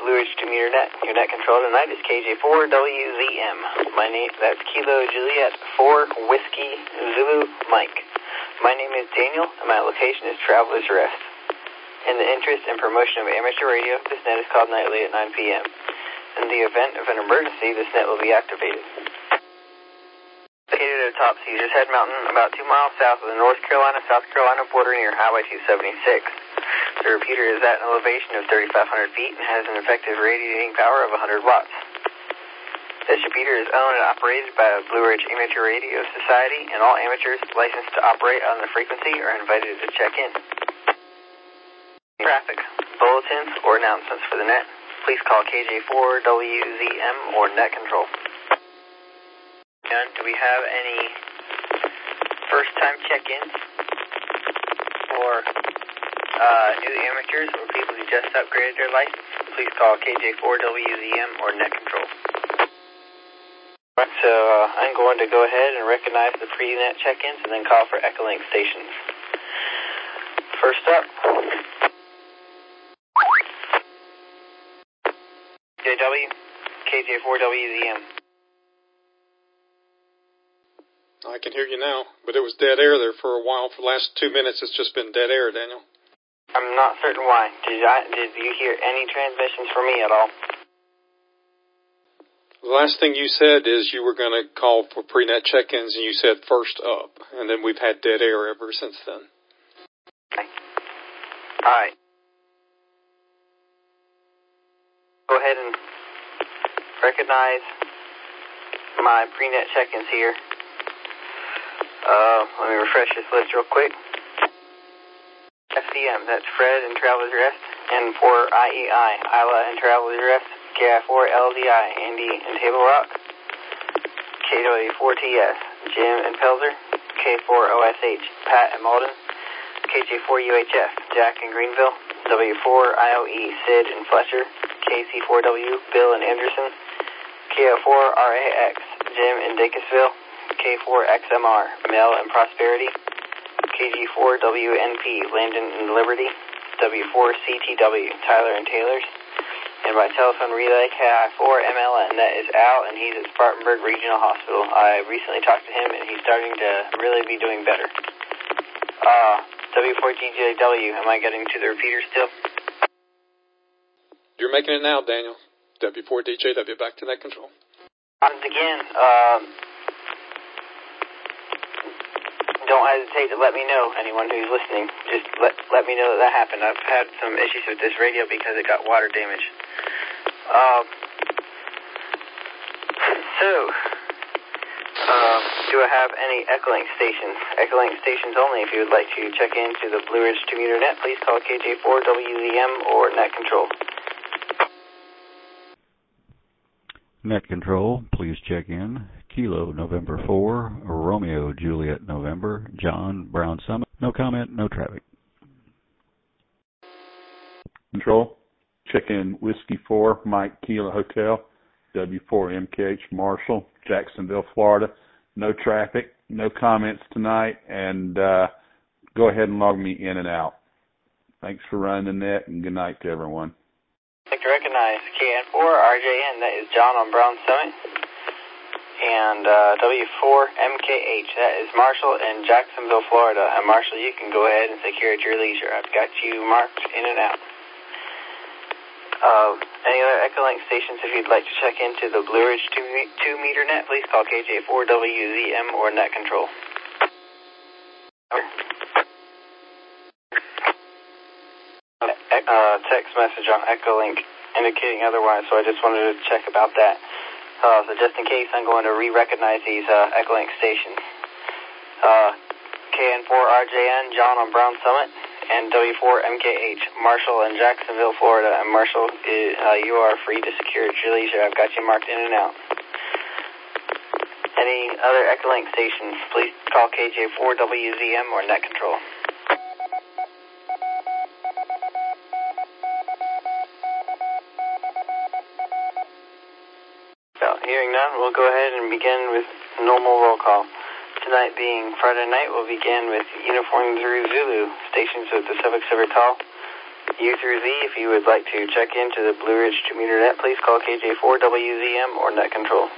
Blue Ridge 2-meter net. Your net control tonight is KJ4WZM. My name, that's Kilo Juliet 4 Whiskey Zulu Mike. My name is Daniel, and my location is Traveler's Rest. In the interest and promotion of amateur radio, this net is called nightly at 9 p.m. In the event of an emergency, this net will be activated. Located at atop Caesar's Head Mountain, about 2 miles south of the North Carolina-South Carolina border near Highway 276. The repeater is at an elevation of 3,500 feet and has an effective radiating power of 100 watts. This repeater is owned and operated by the Blue Ridge Amateur Radio Society, and all amateurs licensed to operate on the frequency are invited to check in. Traffic, bulletins, or announcements for the net, please call KJ4WZM or net control. And do we have any first-time check-ins or new amateurs or people who just upgraded their license? Please call KJ4WZM or net control. Right, so I'm going to go ahead and recognize the pre-net check-ins and then call for Echolink stations. First up, JW, KJ4WZM. I can hear you now, but it was dead air there for a while. For the last 2 minutes, it's just been dead air, Daniel. I'm not certain why. Did you hear any transmissions from me at all? The last thing you said is you were going to call for pre-net check-ins, and you said first up, and then we've had dead air ever since then. Okay. All right. Go ahead and recognize my pre-net check-ins here. Let me refresh this list real quick. FCM, that's Fred and Traveler's Rest, N4IEI, Isla and Traveler's Rest, KI4LDI, Andy and Table Rock, KW4TS, Jim and Pelzer, K4OSH, Pat and Malden, KJ4UHF, Jack and Greenville, W4IOE, Sid and Fletcher, KC4W, Bill and Anderson, KO4RAX, Jim and Dacusville, K4XMR, Mel and Prosperity, KG4WNP, Landon and Liberty, W4CTW, Tyler and Taylor's, and by telephone relay, KI4MLN, that is Al, and he's at Spartanburg Regional Hospital. I recently talked to him, and he's starting to really be doing better. W4GJW, am I getting to the repeater still? You're making it now, Daniel. W4DJW, back to net control. Once again, don't hesitate to let me know, anyone who's listening. Just let me know that happened. I've had some issues with this radio because it got water damage. Do I have any Echolink stations? Echolink stations only. If you would like to check into the Blue Ridge 2-meter net, please call KJ4WZM or net control. Net control, please check in. Kilo November 4, Romeo Juliet November, John Brown Summit. No comment, no traffic. Control, check in Whiskey 4, Mike Kilo Hotel, W4MKH Marshall, Jacksonville, Florida. No traffic, no comments tonight, and go ahead and log me in and out. Thanks for running the net, and good night to everyone. I'd like to recognize KN4RJN, that is John on Brown Summit, and W4MKH, that is Marshall in Jacksonville, Florida. And Marshall, you can go ahead and secure at your leisure. I've got you marked in and out. Any other Echolink stations, if you'd like to check into the Blue Ridge 2-meter net, please call KJ4WZM or net control. Text message on Echolink indicating otherwise, so I just wanted to check about that. So just in case, I'm going to re-recognize these Echolink stations. KN4RJN, John on Brown Summit, and W4MKH, Marshall in Jacksonville, Florida. And Marshall, you are free to secure at your leisure. I've got you marked in and out. Any other Echolink stations, please call KJ4WZM or net control. Hearing none, we'll go ahead and begin with normal roll call. Tonight being Friday night, we'll begin with Uniform Zulu stations with the suffix of Tal, U through Z, if you would like to check into the Blue Ridge 2-meter net, please call KJ4WZM or net control.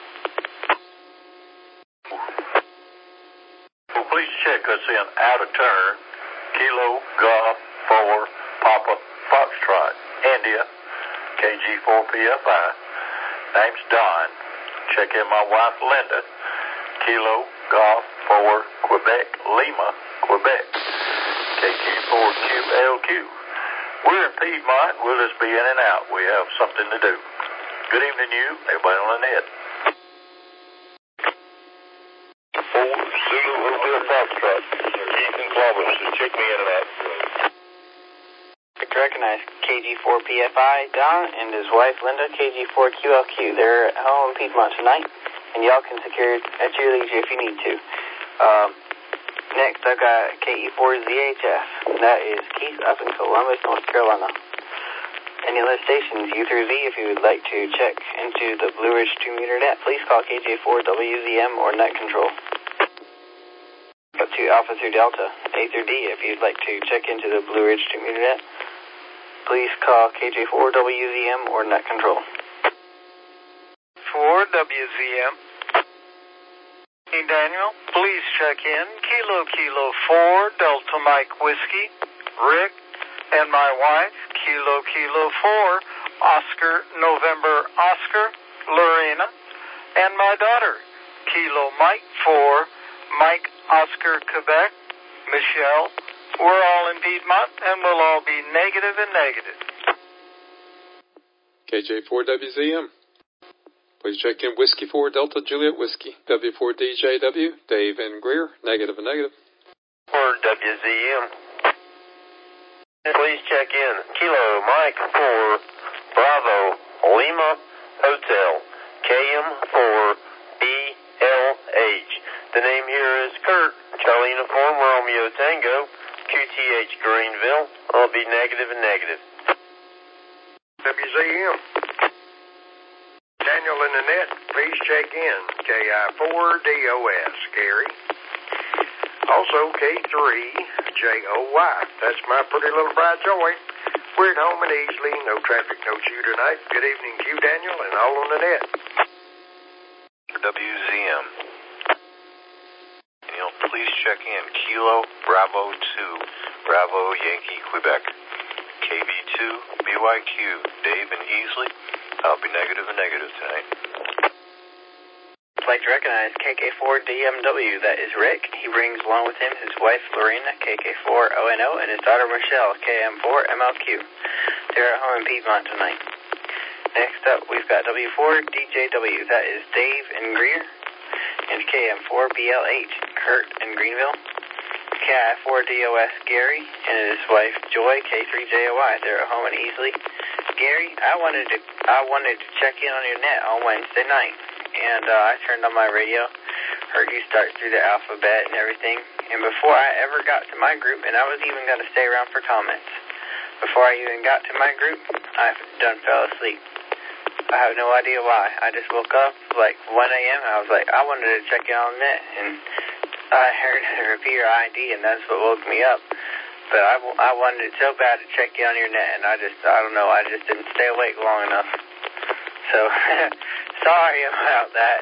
Well, please check us in out of turn. Kilo Golf 4 Papa Foxtrot, India, KG4PFI. Name's Don. Check in my wife Linda. Kilo Golf 4 Quebec Lima, Quebec, KG4QLQ. We're in Piedmont. We'll just be in and out. We have something to do. Good evening, you. Everybody on the net. 4 Zulu Hotel Foxtrot. Keith and Columbus. Check me in and out. Recognize KG4PFI, Don, and his wife Linda, KG4QLQ. They're at home in Piedmont tonight, and y'all can secure it at your leisure if you need to. Next, I've got KE4ZHF. That is Keith up in Columbus, North Carolina. Any other stations, U through Z, if you would like to check into the Blue Ridge 2-meter net, please call KJ4WZM or net control. Up to Alpha through Delta, A through D, if you'd like to check into the Blue Ridge 2-meter net, please call KJ4WZM or net control. 4WZM. Hey, Daniel, please check in. Kilo 4 Delta Mike Whiskey, Rick, and my wife, Kilo 4 Oscar November Oscar, Lorena, and my daughter, Kilo Mike 4 Mike Oscar Quebec, Michelle. We're all in Piedmont, and we'll all be negative and negative. KJ4WZM. Please check in Whiskey 4 Delta Juliet Whiskey, W4DJW, Dave and Greer, negative and negative. 4WZM. Please check in Kilo Mike 4 Bravo Lima Hotel, KM4 BLH. The name here is Kurt, Charlie Uniform Romeo Tango, QTH Greenville. I'll be negative and negative. WZM. Daniel in the net, please check in KI4DOS, Gary. Also K3JOY. That's my pretty little bride Joy. We're at home and easily, no traffic, no chew tonight. Good evening to you, Daniel, and all on the net. WZM. Daniel, please check in Kilo Bravo 2 Bravo Yankee Quebec, KV2 BYQ Dave and Easley. I'll be negative and negative tonight. I'd like to recognize KK4DMW. That is Rick. He brings along with him his wife Lorena, KK4ONO, and his daughter Michelle, KM4MLQ. They're at home in Piedmont tonight. Next up, we've got W4DJW. That is Dave and Greer, and KM4BLH, Kurt and Greenville. KI4DOS Gary and his wife Joy, K3JOY. They're at home and easily. Gary, I wanted to check in on your net on Wednesday night, and I turned on my radio, heard you start through the alphabet and everything, and before I ever got to my group, and I was even going to stay around for comments, before I even got to my group, I done fell asleep. I have no idea why. I just woke up like 1 a.m. and I was like, I wanted to check in on the net, and I heard the repeater ID, and that's what woke me up. But I wanted it so bad to check in on your net, and I don't know, I just didn't stay awake long enough. So, sorry about that.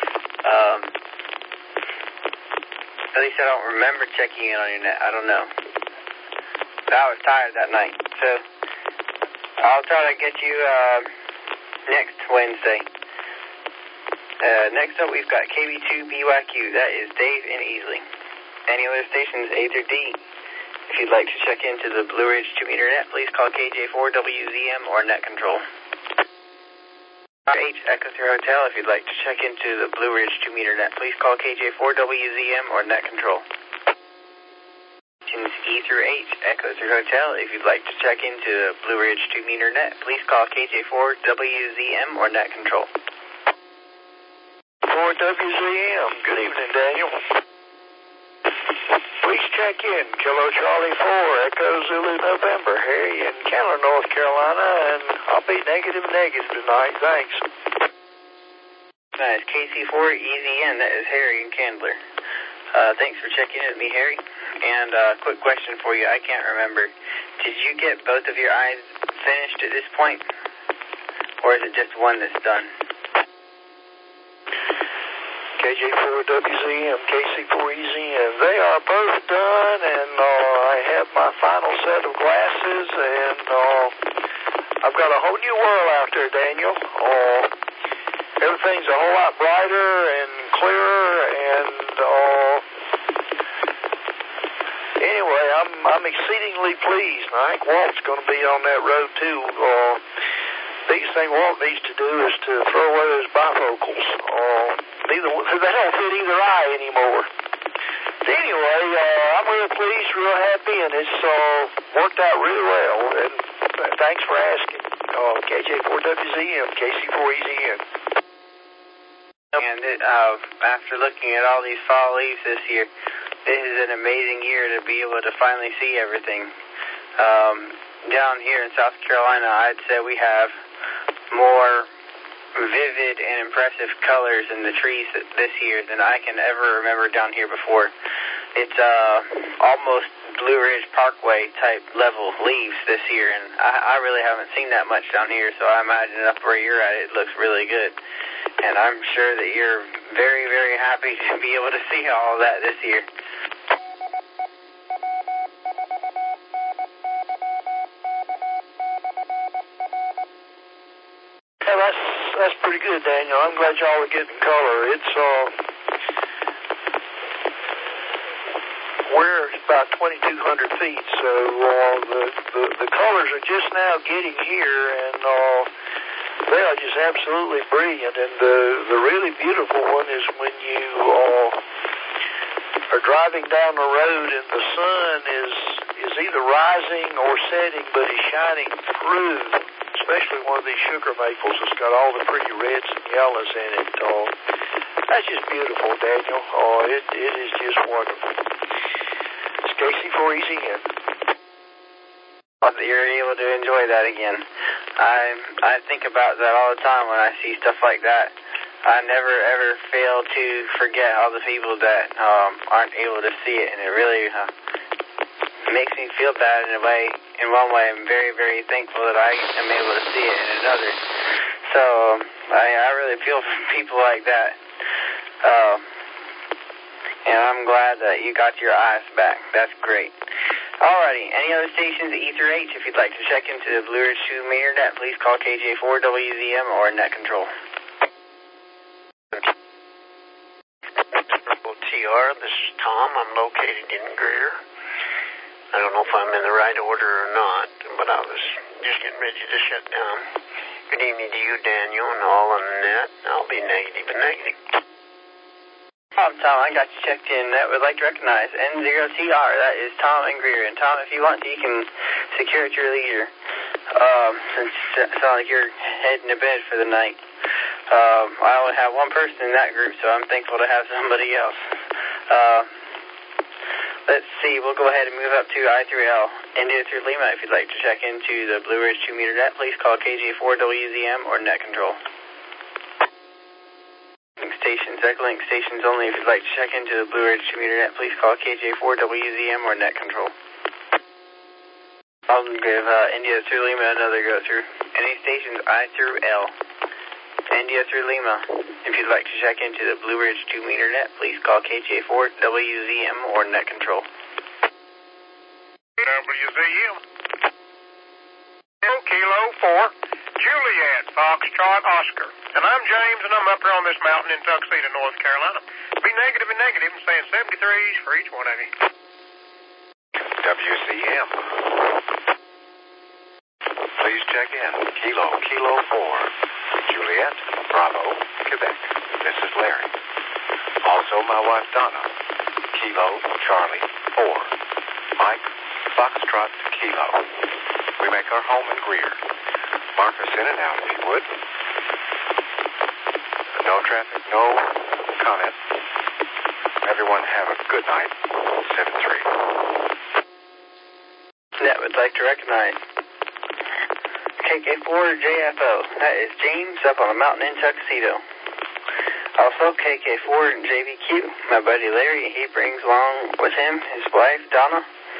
At least I don't remember checking in on your net. I don't know. But I was tired that night. So, I'll try to get you next Wednesday. Next up, we've got KB2BYQ. That is Dave and Easley. Any other stations, A through D? If you'd like to check into the Blue Ridge 2-meter net, please call KJ4WZM or net control. H Echo Through Hotel. If you'd like to check into the Blue Ridge 2-meter net, please call KJ4WZM or net control. Stations E through H Echo Through Hotel. If you'd like to check into the Blue Ridge 2-meter net, please call KJ4WZM or net control. 4WZM. Good evening, Daniel. Please check in Kilo Charlie 4 Echo Zulu November, Harry in Candler, North Carolina, and I'll be negative tonight. Thanks. Nice. KC4EZN. That is Harry in Candler. Thanks for checking in with me, Harry. And quick question for you. I can't remember. Did you get both of your eyes finished at this point? Or is it just one that's done? KJ4WZM, KC4EZM. They are both done, and I have my final set of glasses, and I've got a whole new world out there, Daniel. Everything's a whole lot brighter and clearer, and anyway, I'm exceedingly pleased. And I think Walt's going to be on that road too. Biggest thing Walt needs to do is to throw away those bifocals. They don't fit either eye anymore. But anyway, I'm really pleased, real happy, and it's worked out really well. And thanks for asking. KJ4WZM, KC4EZN. And after looking at all these fall leaves this year, this is an amazing year to be able to finally see everything. Down here in South Carolina, I'd say we have more vivid and impressive colors in the trees this year than I can ever remember down here before. It's almost Blue Ridge Parkway type level leaves this year, and I really haven't seen that much down here, so I imagine up where you're at it looks really good. And I'm sure that you're very, very happy to be able to see all of that this year. That's pretty good, Daniel. I'm glad y'all are getting color. We're about 2,200 feet, so the colors are just now getting here, and they are just absolutely brilliant. And the really beautiful one is when you are driving down the road and the sun is either rising or setting, but is shining through. Especially one of these sugar maples that's got all the pretty reds and yellows in it. That's just beautiful, Daniel. It is just wonderful. It's KC4EZN. You're able to enjoy that again. I think about that all the time when I see stuff like that. I never ever fail to forget all the people that aren't able to see it, and it really makes me feel bad in a way. In one way, I'm very, very thankful that I am able to see it in another. So I really feel for people like that. And I'm glad that you got your eyes back. That's great. Alrighty, any other stations at E through H? If you'd like to check into the Blue Ridge 2 meter net, please call KJ4WZM or Net Control. TR, this is Tom. I'm located in Greer. I don't know if I'm in the right order or not, but I was just getting ready to shut down. Good evening to you, Daniel, and all on the net. I'll be negative and negative. Tom, I got you checked in. That would like to recognize N0TR. That is Tom and Greer. And Tom, if you want to, you can secure at your leisure. Since it sounds like you're heading to bed for the night. I only have one person in that group, so I'm thankful to have somebody else. Let's see, we'll go ahead and move up to I through L. India through Lima, if you'd like to check into the Blue Ridge 2 meter net, please call KJ4WZM or Net Control. Stations, Echolink stations only, if you'd like to check into the Blue Ridge 2 meter net, please call KJ4WZM or Net Control. I'll give India through Lima another go through. Any stations I through L. India through Lima. If you'd like to check into the Blue Ridge 2 meter net, please call KJ4WZM or Net Control. WZM. Kilo 4, Juliet, Foxtrot, Oscar. And I'm James, and I'm up here on this mountain in Tuxedo, North Carolina. Be negative and negative and saying 73s for each one of you. WCM. Please check in. Kilo 4. Juliet, Bravo, Quebec. This is Larry. Also my wife Donna. Kilo, Charlie, 4. Mike, Foxtrot, Kilo. We make our home in Greer. Mark us in and out if you would. No traffic, no comment. Everyone have a good night. 7-3. Net would like to recognize KK4JFO. That is James up on the mountain in Tuxedo. Also, KK4 and JBQ. My buddy Larry, he brings along with him his wife, Donna,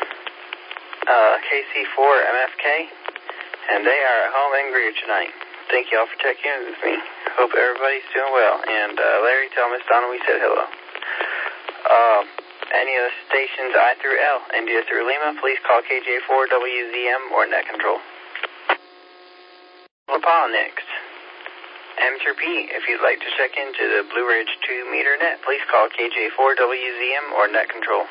KC4 MFK, and they are at home in Greer tonight. Thank you all for checking in with me. Hope everybody's doing well. And Larry, tell Miss Donna we said hello. Any of the stations I through L, India through Lima, please call KJ4WZM or net control. La Paz next. M through P, if you'd like to check into the Blue Ridge 2 meter net, please call KJ4WZM or net control.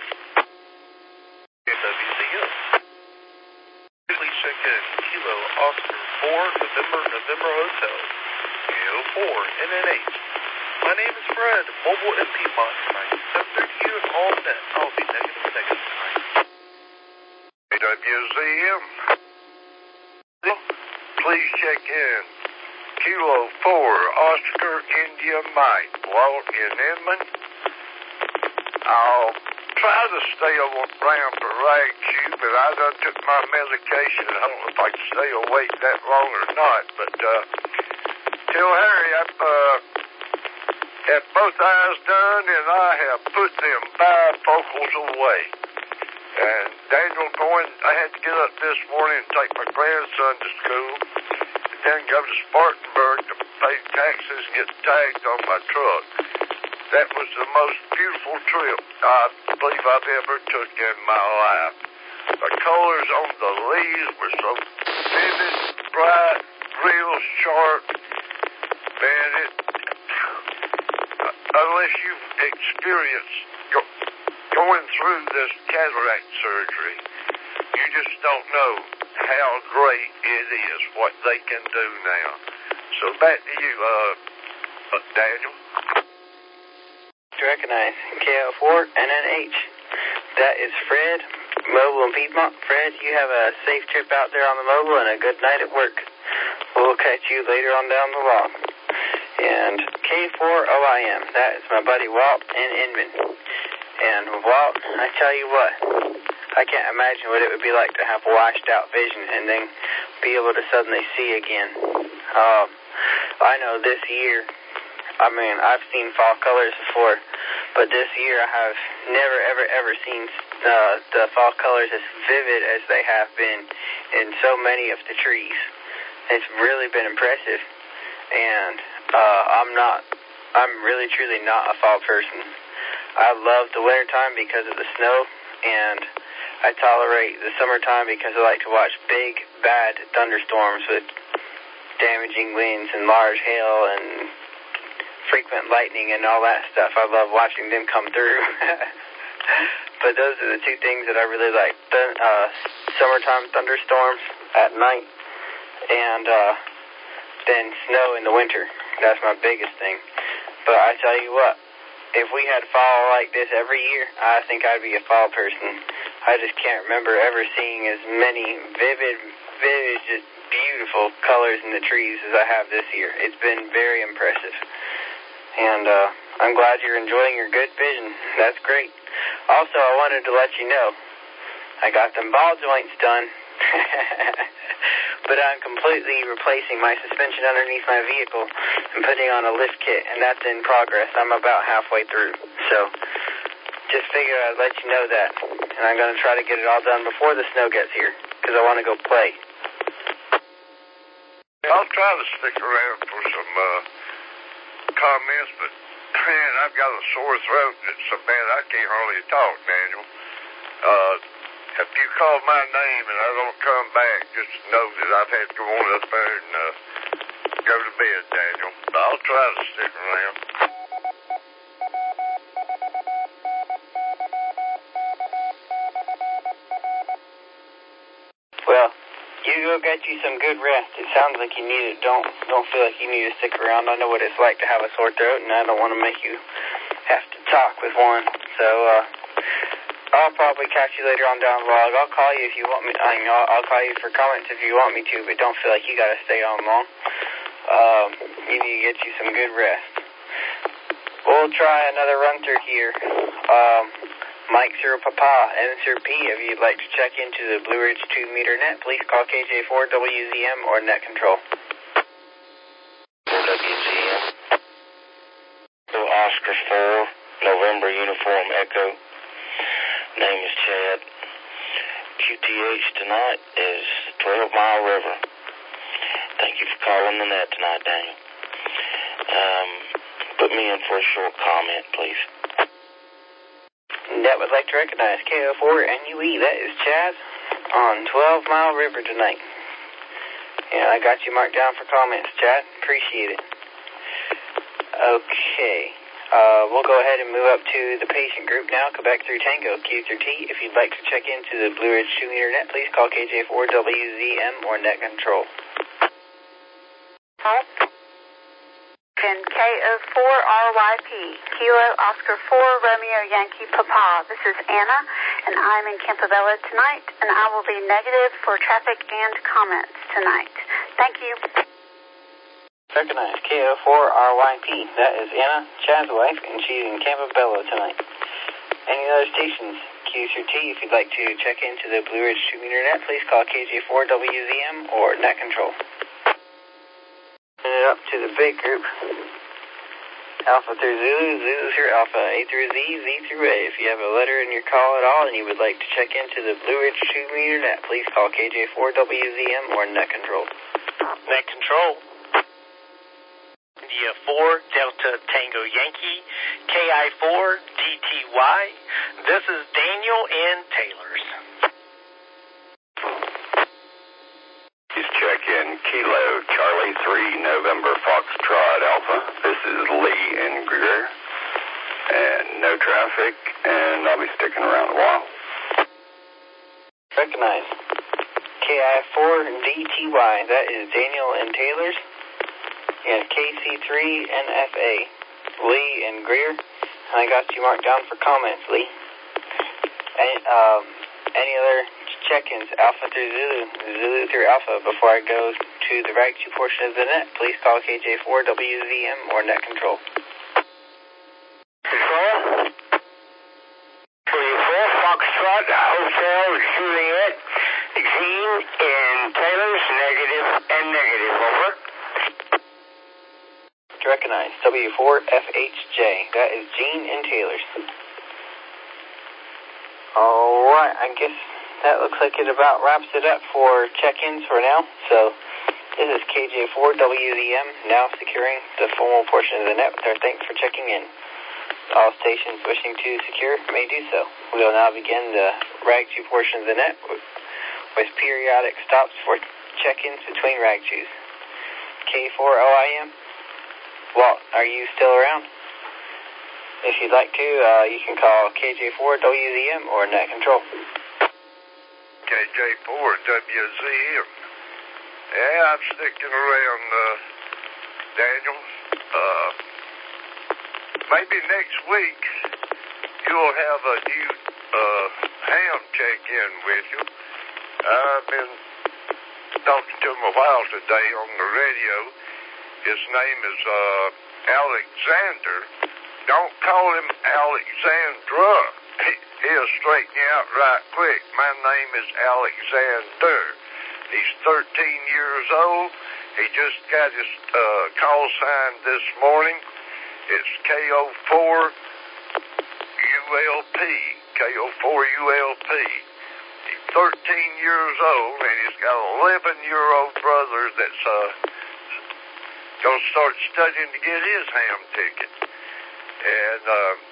WCM. Please check in Kilo Oscar 4 November Hotel. Kilo 4 NNH. My name is Fred, Mobile MP Box tonight. 7:30 you and all net. I'll be negative tonight. WZM. Please check in Kilo 4 Oscar India Mike, Walt in Inman. I'll try to stay around for rag chew, but I done took my medication. I don't know if I can stay awake that long or not, but tell Harry I've had both eyes done and I have put them bifocals away. And Daniel I had to get up this morning and take my grandson to school, and then go to Spartanburg to pay taxes and get tagged on my truck. That was the most beautiful trip I believe I've ever took in my life. The colors on the leaves were so vivid, bright, real sharp. Man, unless you've experienced going through this cataract surgery, you just don't know how great it is, what they can do now. So back to you, Daniel. Recognize KL4 NNH. That is Fred, Mobile and Piedmont. Fred, you have a safe trip out there on the mobile and a good night at work. We'll catch you later on down the log. And K4OIM, that is my buddy Walt in Inman. And Walt, I tell you what, I can't imagine what it would be like to have washed out vision and then be able to suddenly see again. I know this year, I've seen fall colors before, but this year I have never, ever seen the fall colors as vivid as they have been in so many of the trees. It's really been impressive, and I'm really, truly not a fall person. I love the wintertime because of the snow, and I tolerate the summertime because I like to watch big, bad thunderstorms with damaging winds and large hail and frequent lightning and all that stuff. I love watching them come through. But those are the two things that I really like. Summertime thunderstorms at night and then snow in the winter. That's my biggest thing. But I tell you what, if we had fall like this every year, I think I'd be a fall person. I just can't remember ever seeing as many vivid, just beautiful colors in the trees as I have this year. It's been very impressive. And I'm glad you're enjoying your good vision. That's great. Also, I wanted to let you know, I got them ball joints done. But I'm completely replacing my suspension underneath my vehicle and putting on a lift kit, and that's in progress. I'm about halfway through. So just figured I'd let you know that. And I'm going to try to get it all done before the snow gets here, because I want to go play. I'll try to stick around for some comments, but man, I've got a sore throat. It's so bad I can't hardly talk, Daniel. If you call my name and I don't come back, just know that I've had to go on up there and go to bed, Daniel. But I'll try to stick around. Well, you go get you some good rest. It sounds like you need it. Don't feel like you need to stick around. I know what it's like to have a sore throat, and I don't want to make you have to talk with one. So, I'll probably catch you later on down the log. I'll call you if you want me. I'll call you for comments if you want me to, but don't feel like you got to stay on long. You need to get you some good rest. We'll try another run through here. Mike Zero Papa, N P, if you'd like to check into the Blue Ridge 2 meter net, please call KJ4WZM or net control. WZM. So Oscar 4, November Uniform Echo. Name is Chad. QTH tonight is 12 Mile River. Thank you for calling the net tonight, Daniel. Put me in for a short comment, please. That would like to recognize KO4 NUE. That is Chaz on 12 Mile River tonight. Yeah, I got you marked down for comments, Chad. Appreciate it. Okay. We'll go ahead and move up to the patient group now. Quebec through Tango, Q through T. If you'd like to check into the Blue Ridge 2-meter net, please call KJ4WZM or net control. KO4RYP, Kilo Oscar 4 Romeo Yankee Papa. This is Anna, and I'm in Campobello tonight, and I will be negative for traffic and comments tonight. Thank you. Recognize KO4RYP. That is Anna, Chad's wife, and she's in Campobello tonight. Any other stations, Q through T, if you'd like to check into the Blue Ridge 2-meter net, please call KJ4WZM or net control. And up to the big group. Alpha through Zulu, Zulu through Alpha, A through Z, Z through A. If you have a letter in your call at all and you would like to check into the Blue Ridge 2-meter net, please call KJ4WZM or net control. Net control. India 4, Delta Tango Yankee, KI4, DTY. This is Daniel in Taylor's. Please check in Kilo Charlie 3 November Foxtrot Alpha. This is Lee in Greer. And no traffic, and I'll be sticking around a while. Recognize. KI4 DTY. That is Daniel in Taylor's. And KC3 NFA. Lee in Greer. And I got you marked down for comments, Lee. Any other check-ins, Alpha through Zulu, Zulu through Alpha, before I go to the RAG 2 portion of the net, please call KJ4WZM or net control. Control? 24, Foxtrot, Hotel, Juliet, Gene in Taylor's, negative and negative, over. Recognize, W4FHJ, that is Gene in Taylor's. Alright, I guess that looks like it about wraps it up for check-ins for now. So, this is KJ4WZM, now securing the formal portion of the net with our thanks for checking in. All stations wishing to secure may do so. We will now begin the RAG 2 portion of the net with periodic stops for check-ins between RAG 2s. K4OIM, Walt, are you still around? If you'd like to, you can call KJ4WZM or net control. KJ4WZM. Yeah, I'm sticking around, Daniel. Maybe next week you'll have a new ham check-in with you. I've been talking to him a while today on the radio. His name is Alexander. Don't call him Alexandra. He'll straighten you out right quick. My name is Alexander. He's 13 years old. He just got his call sign this morning. It's KO4ULP. KO4ULP. He's 13 years old, and he's got an 11-year-old brother that's going to start studying to get his ham ticket. And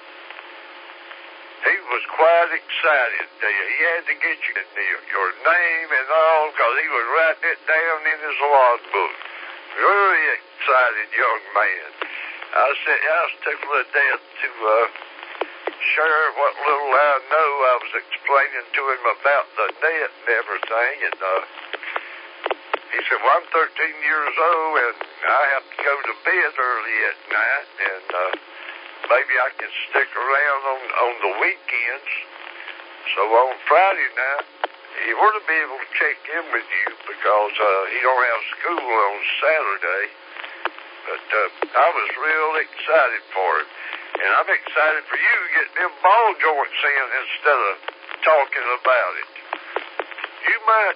he was quite excited. He had to get your name and all because he was writing it down in his logbook. Very excited young man. I was tickled to death to share what little I know. I was explaining to him about the net and everything. And he said, well, I'm 13 years old and I have to go to bed early at night. And maybe I can stick around on the weekends. So on Friday night, he ought to be able to check in with you because he don't have school on Saturday. But I was real excited for him. And I'm excited for you to get them ball joints in instead of talking about it. You might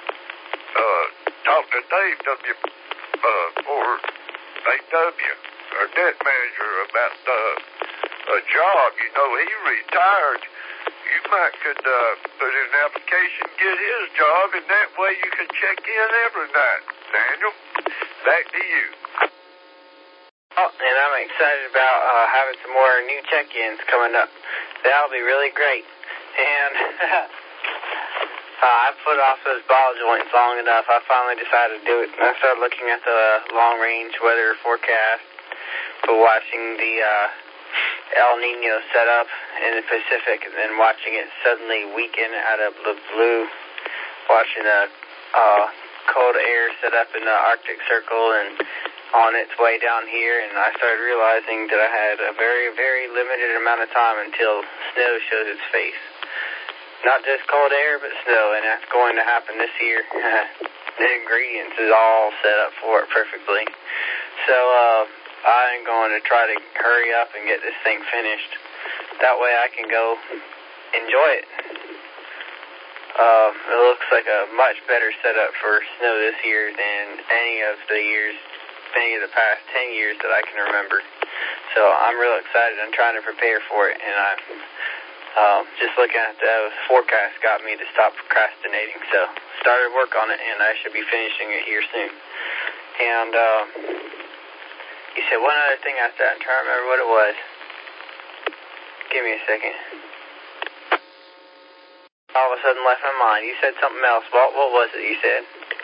talk to Dave for AW. our debt manager about a job. You know, he retired. You might could put in an application, get his job, and that way you could check in every night. Daniel, back to you. Oh, and I'm excited about having some more new check-ins coming up. That'll be really great. And I put off those ball joints long enough. I finally decided to do it. I started looking at the long-range weather forecast for watching the El Nino set up in the Pacific, and then watching it suddenly weaken out of the blue, watching the cold air set up in the Arctic Circle and on its way down here, and I started realizing that I had a very, very limited amount of time until snow shows its face. Not just cold air, but snow, and that's going to happen this year. The ingredients is all set up for it perfectly. So, I'm going to try to hurry up and get this thing finished. That way I can go enjoy it. It looks like a much better setup for snow this year than any of the past 10 years that I can remember. So I'm real excited. I'm trying to prepare for it, and I'm just looking at the forecast got me to stop procrastinating. So started work on it, and I should be finishing it here soon. And you said one other thing after that. I'm trying to remember what it was. Give me a second. All of a sudden left my mind. You said something else, Walt. What was it you said?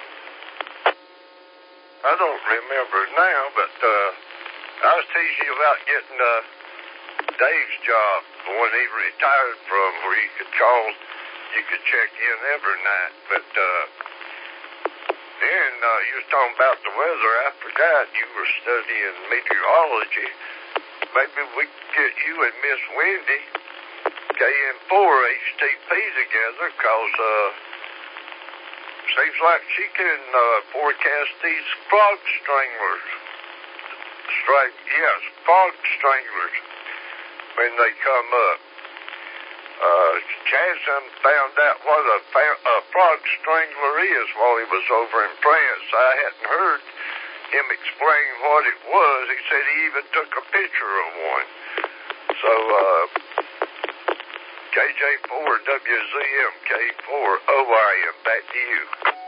I don't remember now, but I was teasing you about getting Dave's job, the one he retired from, where you could call, you could check in every night. But then you was talking about the weather. I forgot you were studying meteorology. Maybe we could get you and Miss Wendy KN4 HTP together, because seems like she can forecast these frog stranglers. Frog stranglers when they come up. Chanson found out what a frog strangler is while he was over in France. I hadn't heard him explain what it was. He said he even took a picture of one. So, KJ4WZMK4OIM, back to you.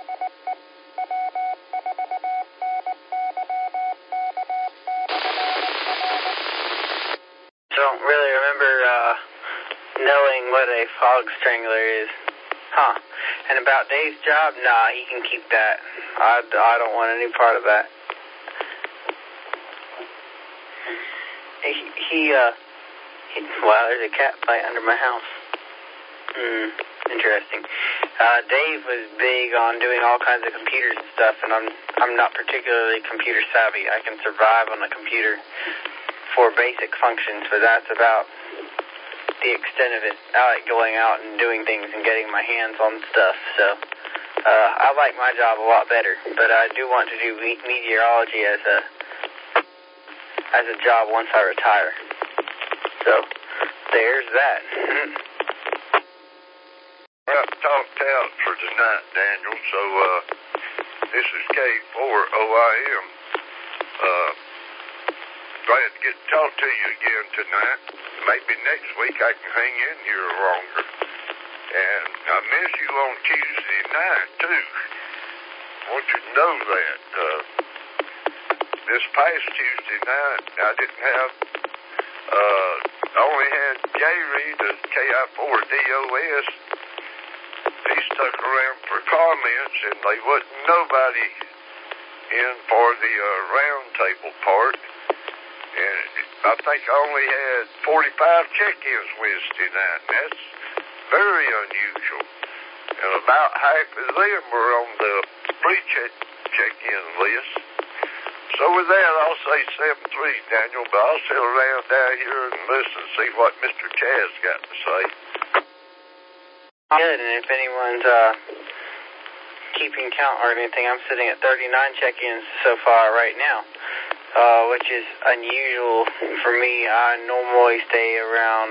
Don't really remember knowing what a fog strangler is. Huh. And about Dave's job, nah, he can keep that. I don't want any part of that. Wow, there's a cat fight under my house. Interesting. Dave was big on doing all kinds of computers and stuff, and I'm not particularly computer savvy. I can survive on a computer for basic functions, but that's about the extent of it. I like going out and doing things and getting my hands on stuff, so I like my job a lot better, but I do want to do meteorology as a job once I retire. So there's that. Well, talked out for tonight, Daniel, so this is K4OIM. Glad to get to talk to you again tonight. Maybe next week I can hang in here longer. And I miss you on Tuesday night, too. I want you to know that. This past Tuesday night, I didn't have, I only had Gary, the KI4DOS. He stuck around for comments, and they wasn't nobody in for the roundtable part. And I think I only had 45 check-ins Wednesday night, and that's very unusual. And about half of them were on the pre-check-in list. So with that, I'll say 7-3, Daniel, but I'll sit around down here and listen and see what Mr. Chaz got to say. Good, and if anyone's keeping count or anything, I'm sitting at 39 check-ins so far right now, which is unusual for me. I normally stay around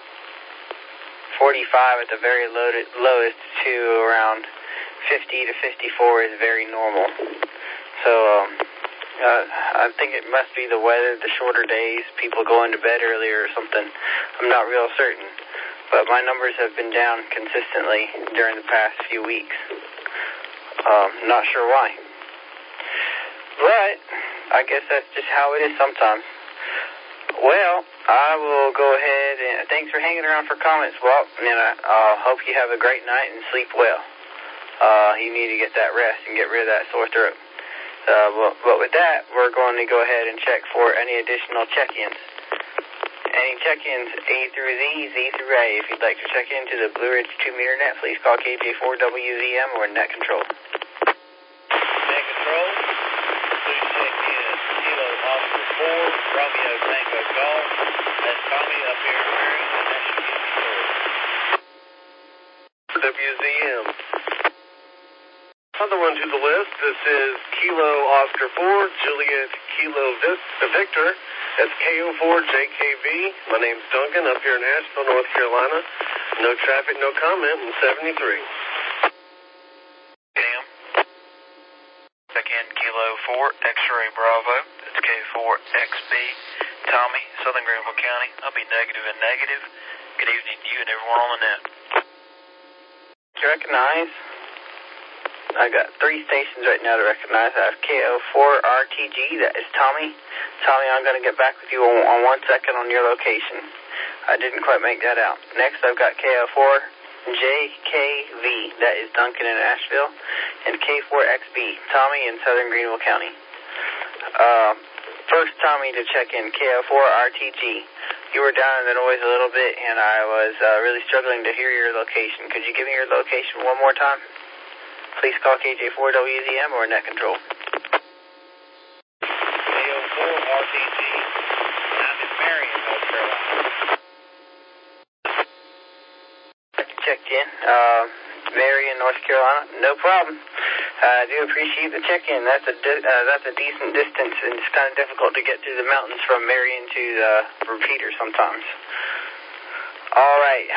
45 at the very lowest to around 50 to 54 is very normal. So I think it must be the weather, the shorter days, people going to bed earlier or something. I'm not real certain. But my numbers have been down consistently during the past few weeks. Not sure why. But I guess that's just how it is sometimes. Well, I will go ahead and thanks for hanging around for comments, Walt. And I hope you have a great night and sleep well. You need to get that rest and get rid of that sore throat. But with that, we're going to go ahead and check for any additional check-ins. Any check-ins A through Z, Z through A. If you'd like to check into the Blue Ridge 2-meter net, please call KJ4WZM or Net Control. Net Control, please check in Kilo Oscar 4, Romeo Tango Golf. That's Tommy up here in Marion, and that should be the WZM. Another one to the list. This is Kilo Oscar 4, Juliet Kilo Victor. That's KO4JKV. My name's Duncan, up here in Asheville, North Carolina. No traffic, no comment in 73. Cam. Check in Kilo 4, X-Ray Bravo. That's K4XB. Tommy, Southern Greenville County. I'll be negative and negative. Good evening to you and everyone on the net. To recognize, I got 3 stations right now to recognize. I have KO4RTG, that is Tommy. Tommy, I'm going to get back with you on 1 second on your location. I didn't quite make that out. Next, I've got KO4JKV, that is Duncan in Asheville, and K4XB, Tommy in Southern Greenville County. First, Tommy, to check in, KO4RTG. You were down in the noise a little bit, and I was really struggling to hear your location. Could you give me your location one more time? Please call KJ4WZM or Net Control. KO4RTG, I'm in Marion, North Carolina. Checked in. Marion, North Carolina. No problem. I do appreciate the check-in. That's a decent distance, and it's kind of difficult to get through the mountains from Marion to the repeater sometimes. All right.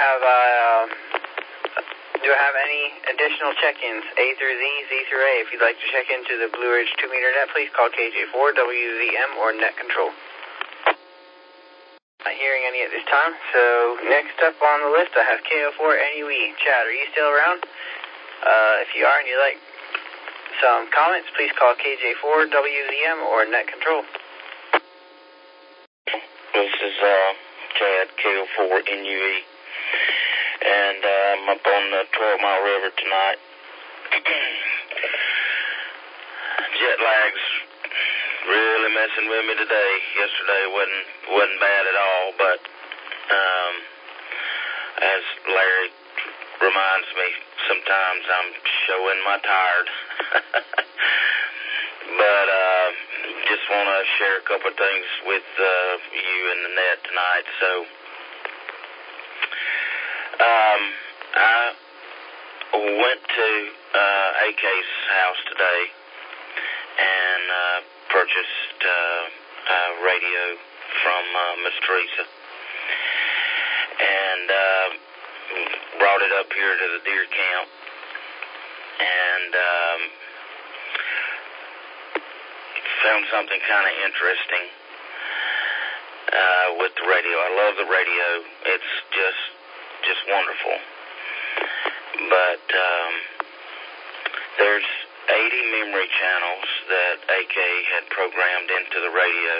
Do I have any additional check-ins, A through Z, Z through A? If you'd like to check into the Blue Ridge 2-meter net, please call KJ4WZM or Net Control. Not hearing any at this time, so next up on the list I have KO4NUE. Chad, are you still around? If you are and you'd like some comments, please call KJ4WZM or Net Control. This is Chad, KO4NUE. And I'm up on the 12-mile river tonight. Jet lag's really messing with me today. Yesterday wasn't bad at all, but as Larry reminds me, sometimes I'm showing my tired. But just want to share a couple of things with you and the net tonight. So I went to AK's house today and purchased a radio from Miss Teresa and brought it up here to the deer camp and found something kind of interesting with the radio. I love the radio. It's just wonderful. But there's 80 memory channels that AK had programmed into the radio,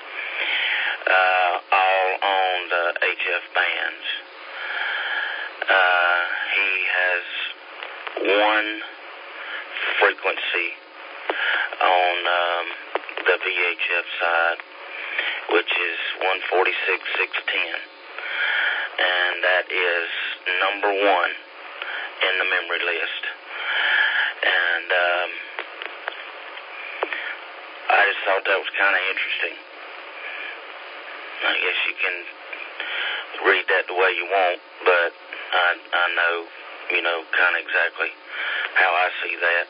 all on the HF bands. He has one frequency on the VHF side, which is 146.610, and that is number 1 in the memory list. And I just thought that was kind of interesting. I guess you can read that the way you want, but I know, kind of exactly how I see that.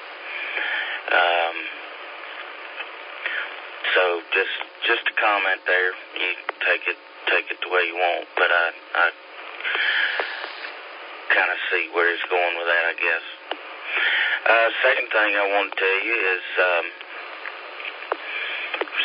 So just a comment there. You take it the way you want, but I kind of see where it's going with that, I guess. Second thing I want to tell you is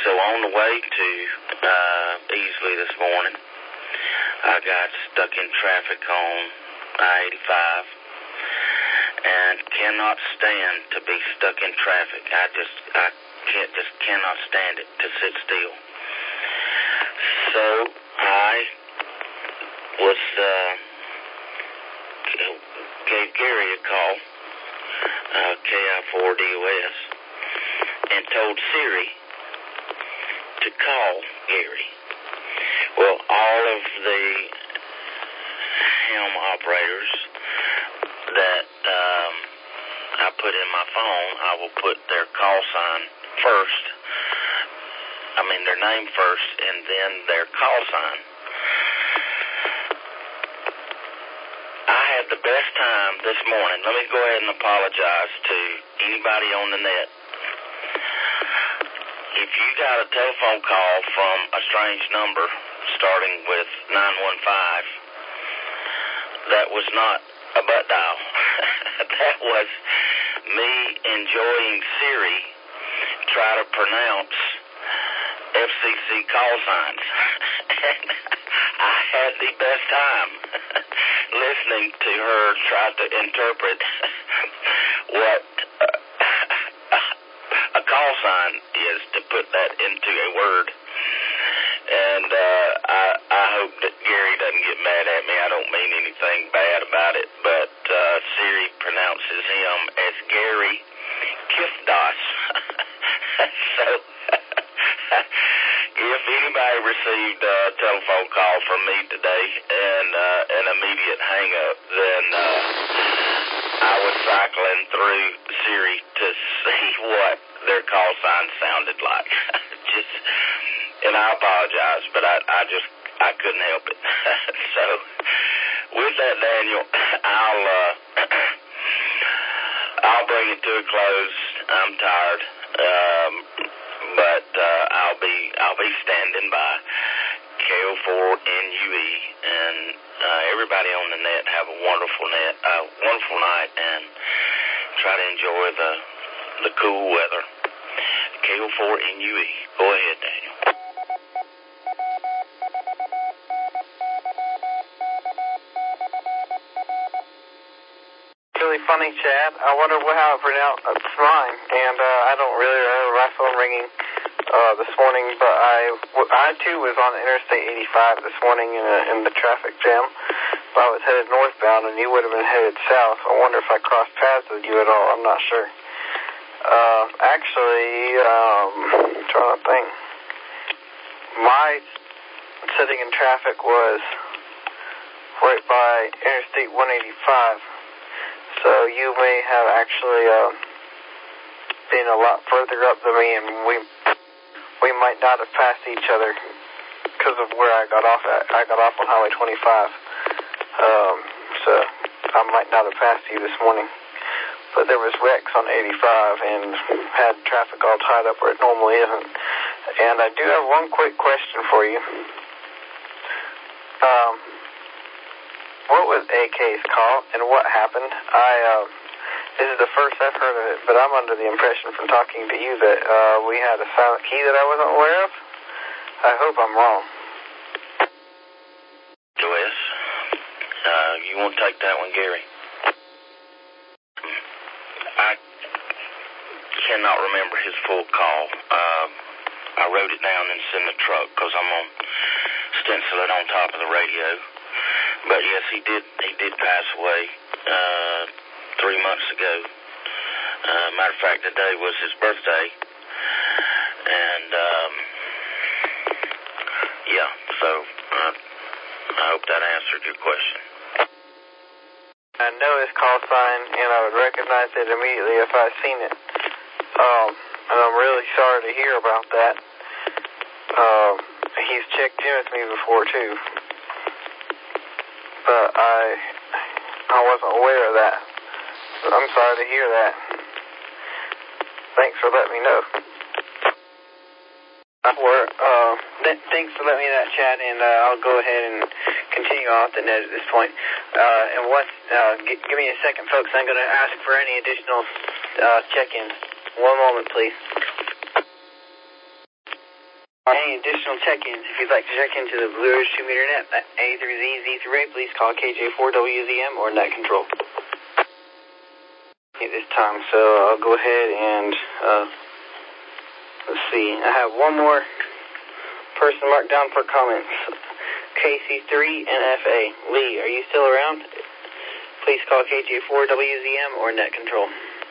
So on the way to Easley this morning, I got stuck in traffic on I-85 and cannot stand to be stuck in traffic. I cannot stand it to sit still. So I was gave Gary a call, KI4DOS, and told Siri to call Gary. Well, all of the helm operators that I put in my phone, I will put their call sign first. I mean their name first and then their call sign. I had the best time this morning. Let me go ahead and apologize to anybody on the net. If you got a telephone call from a strange number starting with 915, that was not a butt dial. That was me enjoying Siri try to pronounce FCC call signs. And I had the best time listening to her try to interpret what a call sign is, to put that into a word. And I hope that Gary doesn't get mad at me. I don't mean anything bad about it, but Siri pronounces him as Gary Kifdos. So if anybody received a telephone call from me today and an immediate hang-up, then I was cycling through Siri to see what their call sign sounded like. And I apologize, but I couldn't help it. So with that, Daniel, I'll bring it to a close. I'm tired. But I'll be standing by KO4NUE, and everybody on the net have a wonderful night, and try to enjoy the cool weather. KO4NUE. Go ahead, Daniel. Really funny, Chad. I wonder how it pronounced mine, and I don't really remember my phone ringing this morning, but I too was on Interstate 85 this morning in the traffic jam. But I was headed northbound, and you would have been headed south. I wonder if I crossed paths with you at all. I'm not sure. Actually, trying to think. My sitting in traffic was right by Interstate 185. So you may have actually been a lot further up than me, and we might not have passed each other because of where I got off at. I got off on Highway 25, so I might not have passed you this morning. But there was wrecks on 85 and had traffic all tied up where it normally isn't. And I do have one quick question for you. What was AK's call, and what happened? This is the first I've heard of it, but I'm under the impression from talking to you that we had a silent key that I wasn't aware of. I hope I'm wrong. Joyce, you want to take that one, Gary? I cannot remember his full call. I wrote it down and it's in the truck because I'm on stencil it on top of the radio. But yes, he did pass away 3 months ago. Matter of fact, today was his birthday. And yeah, so I hope that answered your question. I know his call sign, and I would recognize it immediately if I seen it. And I'm really sorry to hear about that. He's checked in with me before too, but I wasn't aware of that. But I'm sorry to hear that. Thanks for letting me know. Thanks for letting me know that, Chad, and I'll go ahead and continue on with the net at this point. And give me a second, folks. I'm going to ask for any additional check-ins. One moment, please. Any additional check-ins, if you'd like to check into the Blue Ridge 2-meter net, A through Z, Z through A, please call KJ4WZM or net control. At this time, so I'll go ahead and, let's see, I have one more person marked down for comments. KC3 and FA. Lee, are you still around? Please call KJ4WZM or net control.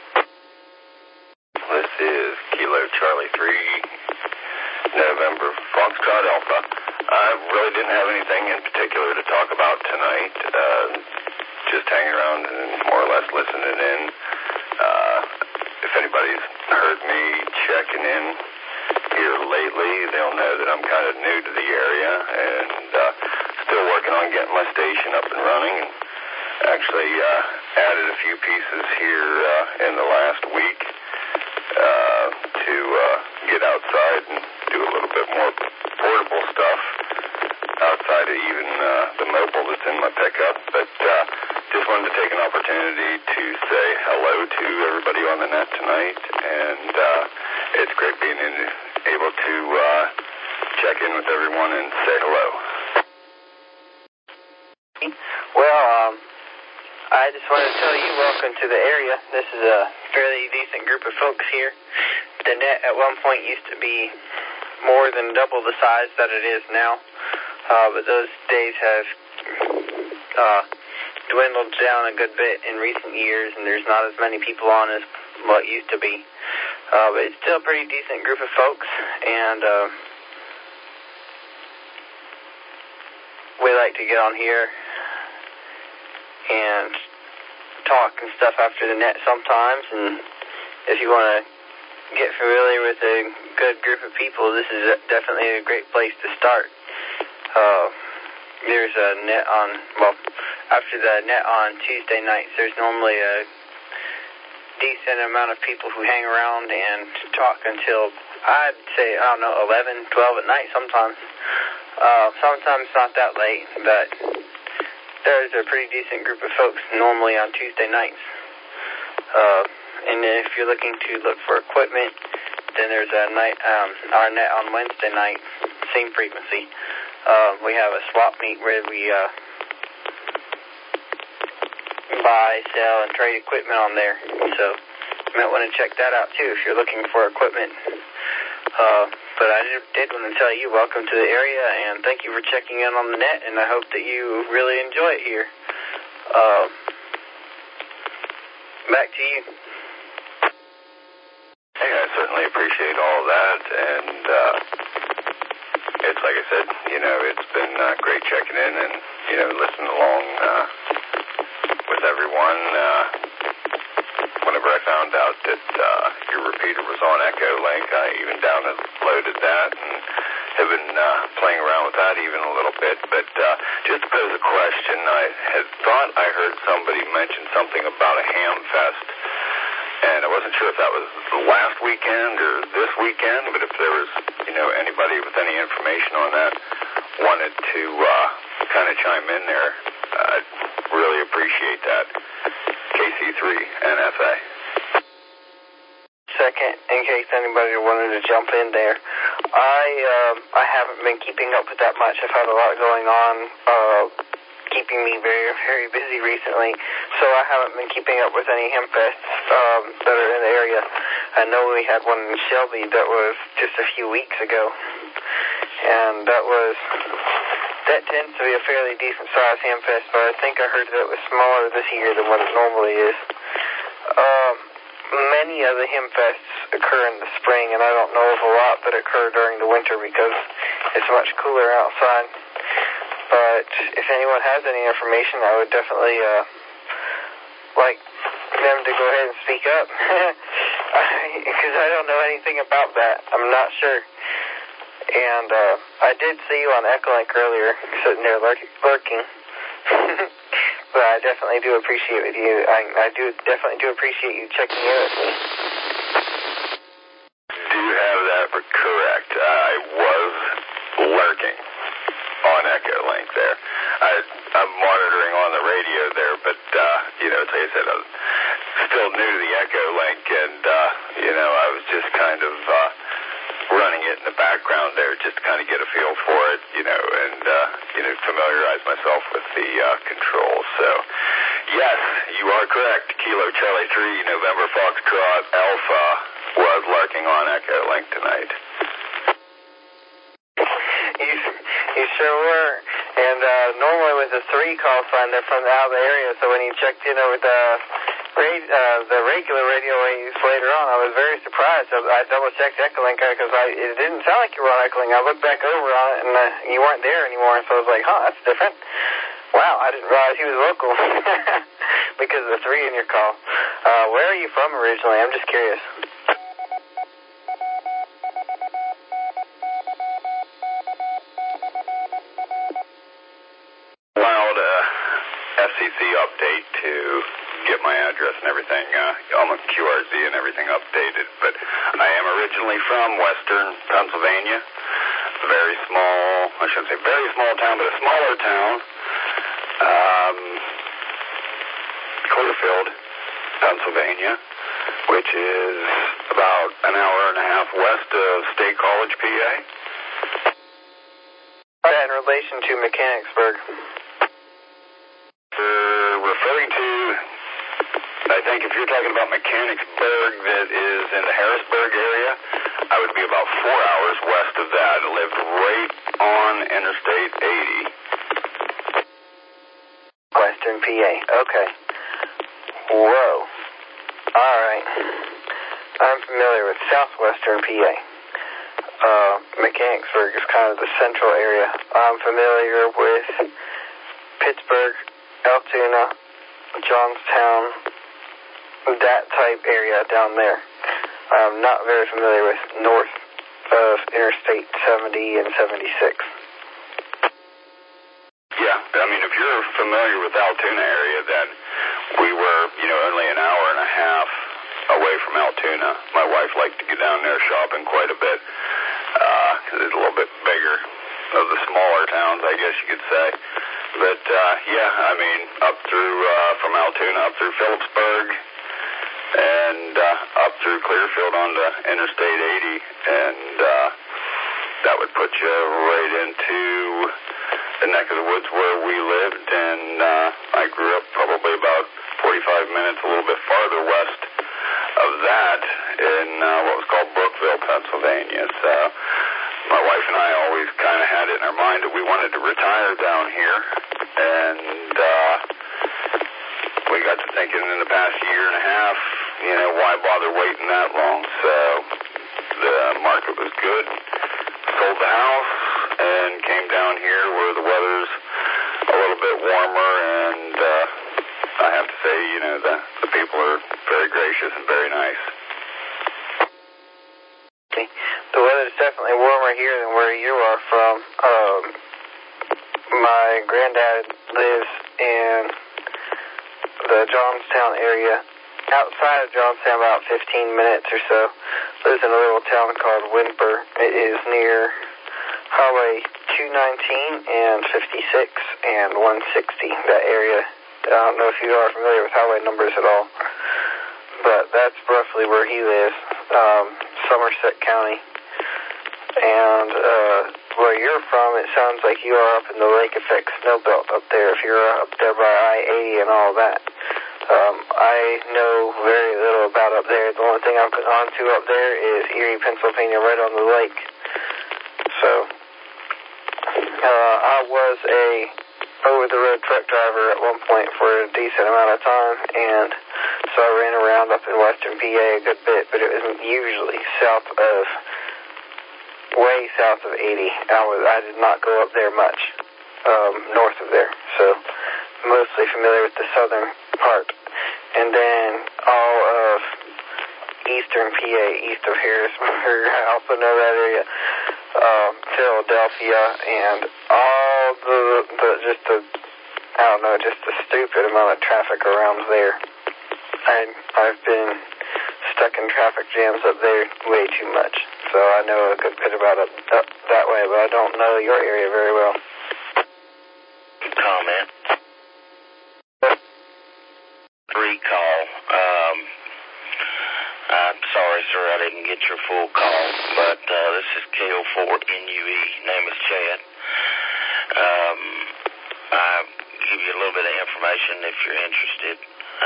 This is Kilo Charlie 3, November Foxtrot Alpha. I really didn't have anything in particular to talk about tonight. Just hanging around and more or less listening in. If anybody's heard me checking in here lately, they'll know that I'm kind of new to the area and still working on getting my station up and running. And actually added a few pieces here in the last week to get outside and do a little bit more portable stuff outside of even the mobile that's in my pickup. But just wanted to take an opportunity to say hello to everybody on the net tonight, and it's great being able to check in with everyone and say hello. Well, I just wanted to tell you, welcome to the area. This is a fairly decent group of folks here. The net at one point used to be more than double the size that it is now, but those days have dwindled down a good bit in recent years, and there's not as many people on as what used to be. But it's still a pretty decent group of folks, and we like to get on here and talk and stuff after the net sometimes, and if you want to get familiar with a good group of people, this is definitely a great place to start. There's a net on, well, after the net on Tuesday nights, there's normally a decent amount of people who hang around and talk until, I'd say, 11, 12 at night sometimes. Sometimes not that late, but there's a pretty decent group of folks normally on Tuesday nights. And if you're looking to look for equipment, then there's a night, our net on Wednesday night, same frequency. We have a swap meet where we buy, sell, and trade equipment on there. So you might want to check that out too if you're looking for equipment. But I did want to tell you, welcome to the area, and thank you for checking in on the net, and I hope that you really enjoy it here. Back to you. Hey, I certainly appreciate all of that, and it's like I said, it's been great checking in and, listening along with everyone. Whenever I found out that your repeater was on Echo Link, I even downloaded that and have been playing around with that even a little bit. But just to pose a question, I had thought I heard somebody mention something about a ham fest, and I wasn't sure if that was last weekend or this weekend, but if there was, anybody with any information on that wanted to kind of chime in there, I'd really appreciate that. KC3 NFA. Second, in case anybody wanted to jump in there, I haven't been keeping up with that much. I've had a lot going on, keeping me very, very busy recently, so I haven't been keeping up with any hempfests that are in the area. I know we had one in Shelby that was just a few weeks ago, and that tends to be a fairly decent sized hempfest, but I think I heard that it was smaller this year than what it normally is. Many of the hempfests occur in the spring, and I don't know of a lot that occur during the winter because it's much cooler outside. But if anyone has any information, I would definitely like them to go ahead and speak up, because I don't know anything about that. I'm not sure. And I did see you on Echolink earlier, sitting there lurking. But I definitely do appreciate with you. I definitely do appreciate you checking in with me. Do you have that correct? I was lurking on Echolink there. I'm monitoring on the radio there, but it's like I said, I'm still new to the Echolink, and I was just kind of running it in the background there just to kind of get a feel for it, and familiarize myself with the controls. So, yes, you are correct. Kilo Charlie 3, November Foxtrot Alpha was larking on Echo Link tonight. You sure were. And normally with the 3 call sign, they're from out of the area, so when you checked in over the regular radio waves later on, I was very surprised. I double-checked Echolink because it didn't sound like you were on Echolink. I looked back over on it, and you weren't there anymore, so I was like, that's different. Wow, I didn't realize he was local because of the 3 in your call. Where are you from originally? I'm just curious. Filed a FCC update to get my address and everything, on the QRZ and everything updated, but I am originally from Western Pennsylvania, a very small, I shouldn't say very small town, but a smaller town, Clearfield, Pennsylvania, which is about an hour and a half west of State College, PA. In relation to Mechanicsburg. Referring to, I think if you're talking about Mechanicsburg that is in the Harrisburg area, I would be about 4 hours west of that. I lived right on Interstate 80. Western PA. Okay. Whoa. All right. I'm familiar with southwestern PA. Mechanicsburg is kind of the central area. I'm familiar with Pittsburgh, Altoona, Johnstown, that type area down there. I'm not very familiar with north of Interstate 70 and 76. Yeah, I mean, if you're familiar with Altoona area, then we were, only an hour and a half away from Altoona. My wife liked to get down there shopping quite a bit, because it's a little bit bigger of the smaller towns, I guess you could say. But, I mean, up through, from Altoona, up through Phillipsburg, and up through Clearfield onto Interstate 80, and that would put you right into the neck of the woods where we lived, and I grew up probably about 45 minutes, a little bit farther west of that, in what was called Brookville, Pennsylvania. So my wife and I always kind of had it in our mind that we wanted to retire down here, and we got to thinking in the past year and a half, why bother waiting that long? So the market was good, sold the house, and came down here where the weather's a little bit warmer, and I have to say, the people are very gracious and very nice. The weather's definitely warmer here than where you are from. My granddad lives in the Johnstown area. Outside of Johnstown, about 15 minutes or so, lives in a little town called Wynper. It is near Highway 219 and 56 and 160, that area. I don't know if you are familiar with highway numbers at all, but that's roughly where he lives, Somerset County. And where you're from, it sounds like you are up in the Lake Effect snowbelt up there, if you're up there by I-80 and all that. I know very little about up there. The only thing I've been on to up there is Erie, Pennsylvania, right on the lake. So, I was a over-the-road truck driver at one point for a decent amount of time, and so I ran around up in western PA a good bit, but it was usually way south of 80. I did not go up there much, north of there, so mostly familiar with the southern part. And then all of eastern PA, east of Harrisburg, I also know that area, Philadelphia, and all just the stupid amount of traffic around there. I've been stuck in traffic jams up there way too much, so I know a good bit about it up that way, but I don't know your area very well. Comment. Recall. I'm sorry, sir. sir, I didn't get your full call, but this is KO4NUE. Name is Chad. I'll give you a little bit of information if you're interested.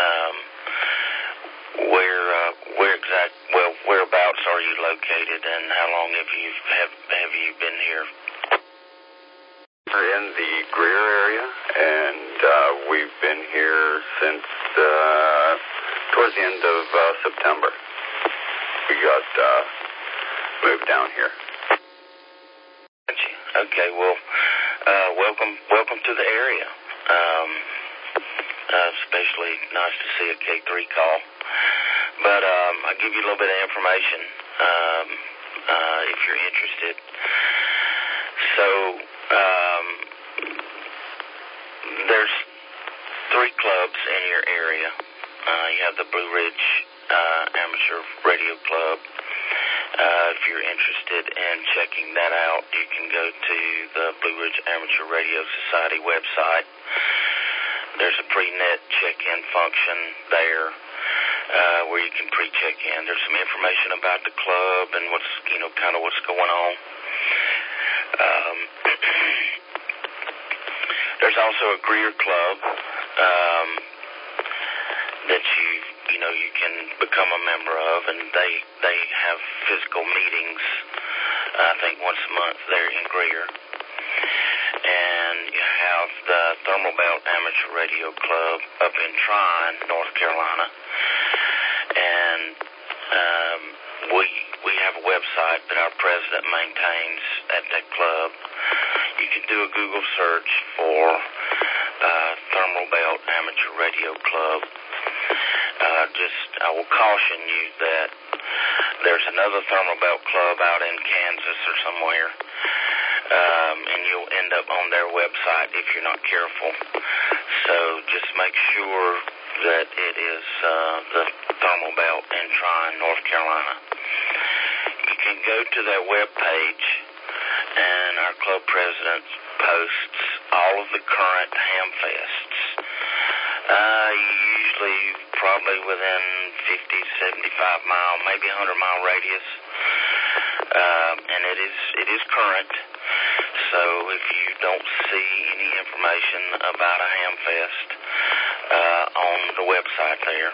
Whereabouts are you located, and how long have you been here? We're in the Greer area, and we've been here since towards the end of September. We got moved down here. Okay, well, welcome to the area. Especially nice to see a K3 call. But I'll give you a little bit of information if you're interested. So there's 3 clubs in your area. You have the Blue Ridge Amateur Radio Club. If you're interested in checking that out, you can go to the Blue Ridge Amateur Radio Society website. There's a pre-net check-in function there where you can pre-check in. There's some information about the club and kind of what's going on. There's also a Greer Club that you can become a member of, and they have physical meetings, I think once a month there in Greer. And you have the Thermal Belt Amateur Radio Club up in Trine, North Carolina. And we have a website that our president maintains at that club. You can do a Google search for Thermal Belt Amateur Radio Club. I will caution you that there's another Thermal Belt Club out in Kansas or somewhere. And you'll end up on their website if you're not careful. So just make sure that it is the Thermal Belt in Trine, North Carolina. You can go to their webpage, and our club president posts all of the current Hamfests. Usually probably within 50, 75 mile, maybe 100-mile radius. And it is current. So if you don't see any information about a Hamfest on the website there,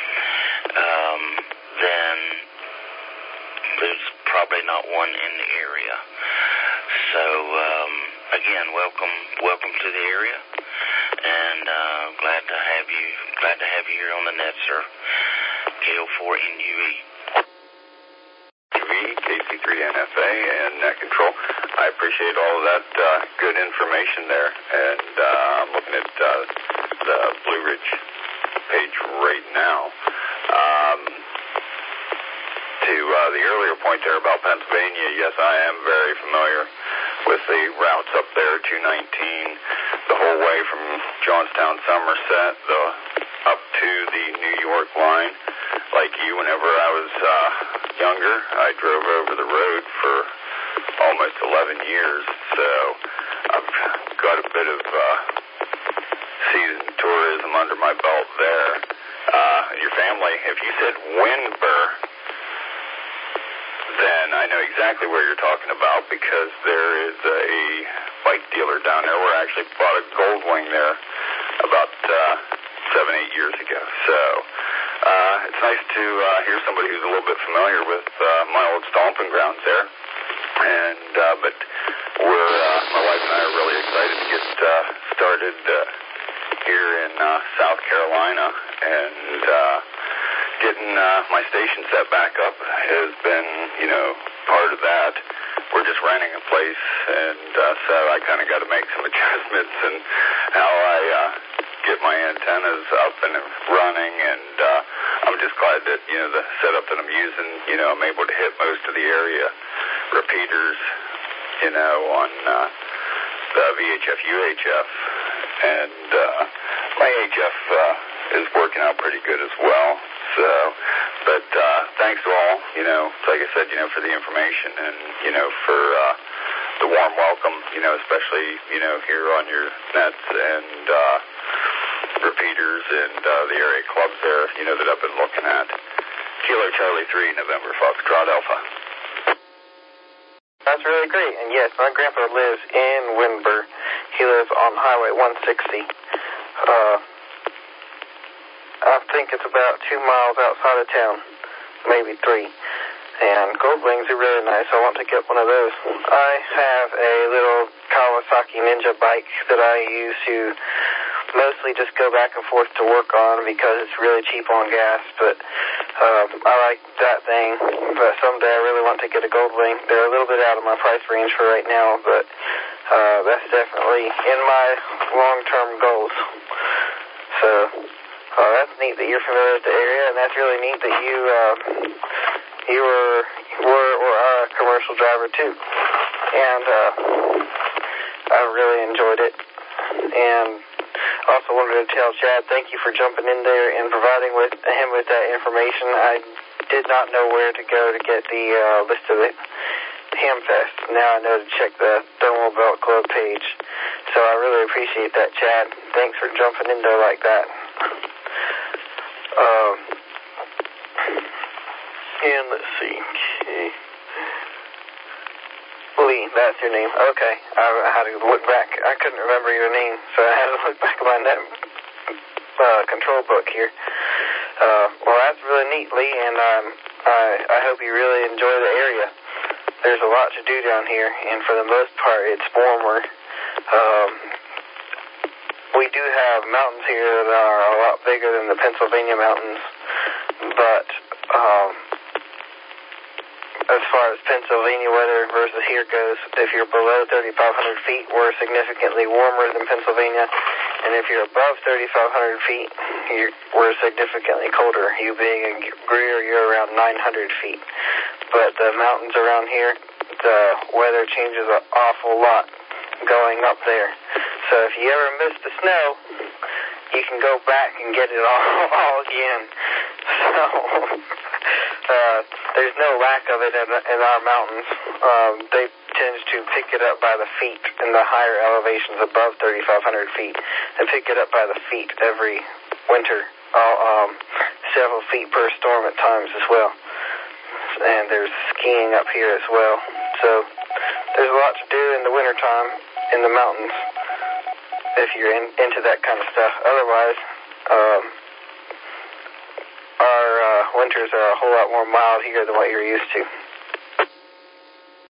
then there's probably not one in the area. So again, welcome to the area, and glad to have you here on the net, sir. KO4NUE. KC3NFA and Net Control. I appreciate all of that good information there, and I'm looking at the Blue Ridge page right now. To the earlier point there about Pennsylvania, yes, I am very familiar with the routes up there, 219, the whole way from Johnstown, Somerset, up to the New York line. Like you, whenever I was younger, I drove over the road for almost 11 years, so I've got a bit of seasoned tourism under my belt there. Your family, if you said Windber, then I know exactly where you're talking about, because there is a bike dealer down there where I actually bought a Goldwing there about 7-8 years ago. So it's nice to hear somebody who's a little bit familiar with my old stomping grounds there. And but my wife and I are really excited to get started here in South Carolina, and getting my station set back up has been, part of that. We're just renting a place, and so I kind of got to make some adjustments in how I get my antennas up and running, and I'm just glad that, the setup that I'm using, I'm able to hit most of the area repeaters, on the VHF, UHF, and my HF is working out pretty good as well. So, but thanks to all, like I said, for the information and, for the warm welcome, especially, here on your nets and repeaters and the area clubs there, that I've been looking at. Kilo Kilo Charlie 3, November Foxtrot Alpha. That's really great. And yes, my grandpa lives in Windber. He lives on Highway 160. I think it's about 2 miles outside of town, maybe 3. And gold wings are really nice. I want to get one of those. I have a little Kawasaki Ninja bike that I use to mostly just go back and forth to work on because it's really cheap on gas. But I like that thing. But someday I really want to get a gold wing. They're a little bit out of my price range for right now, but that's definitely in my long-term goals. So that's neat that you're familiar with the area, and that's really neat that you were or are a commercial driver too. And I really enjoyed it. And also wanted to tell Chad, thank you for jumping in there and providing him with that information. I did not know where to go to get the list of the Hamfest. Now I know to check the Thermal Belt Club page. So I really appreciate that, Chad. Thanks for jumping in there like that. And let's see. Okay. Lee, that's your name. Okay. I had to look back. I couldn't remember your name, so I had to look back at my control book here. Well, that's really neat, Lee, and I hope you really enjoy the area. There's a lot to do down here, and for the most part, it's warmer. We do have mountains here that are a lot bigger than the Pennsylvania mountains, but as far as Pennsylvania weather versus here goes, if you're below 3,500 feet, we're significantly warmer than Pennsylvania, and if you're above 3,500 feet, we're significantly colder. You being in Greer, you're around 900 feet. But the mountains around here, the weather changes an awful lot going up there. So if you ever miss the snow, you can go back and get it all again. So there's no lack of it in our mountains. They tend to pick it up by the feet in the higher elevations above 3,500 feet. They pick it up by the feet every winter, several feet per storm at times as well. And there's skiing up here as well. So there's a lot to do in the wintertime in the mountains if you're into that kind of stuff. Otherwise, our winters are a whole lot more mild here than what you're used to.